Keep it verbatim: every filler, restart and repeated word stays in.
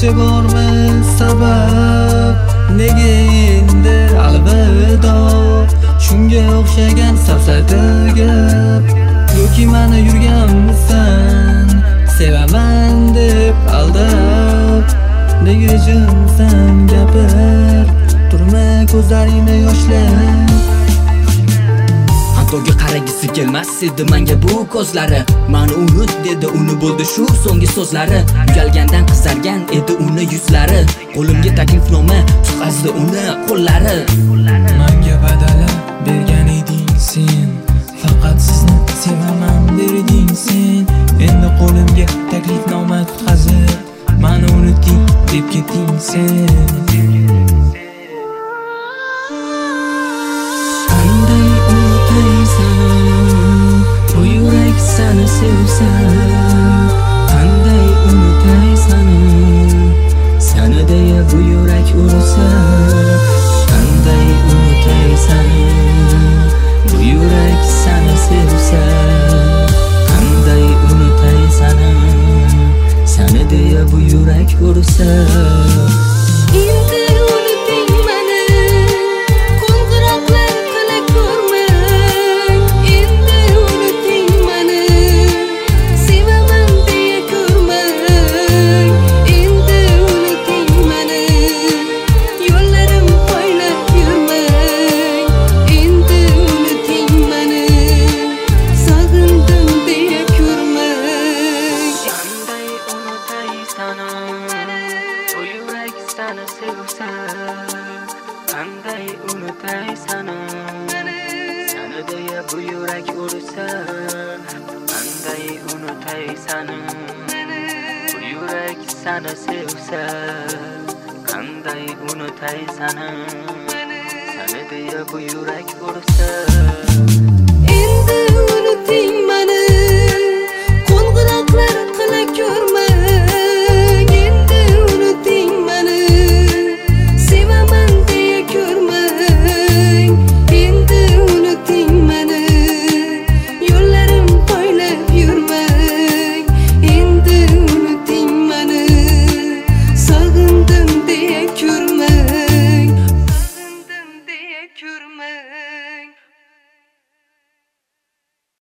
Demoqchi bormiz sabab, nega endi alvido? Shunga o'xshagan safsata gap, yoki meni yurganmisan sevaman deb aldab. Nega jimsan gapir, turma ko'zlaringni yoshlar. Hattoga qaragisi kelmas edi menga bu ko'zlari. Mani unut dedi, uni bo'ldi shu so'nggi so'zlari. Uyalgandan qizargan edi uni yuzlari. Qo'limga taklifnoma tutqazdi uni qo'llari. Menga badala bergan eding sen, faqat sizni sevaman derding sen. Endi qo'limga taklifnoma tutqazib mani unuting deb ketding sen. Seni sevsam, qanday unutay seni? Seni deya bu yurak ursa, qanday unutay seni? Bu yurak seni sevsa, qanday unutay seni? Seni deya bu yurak ursa. Bu yurak seni sevsa, qanday unutay seni? Seni deya bu yurak ursa, qanday unutay seni? Bu yurak seni sevsa, qanday unutay seni? Seni deya bu yurak ursa.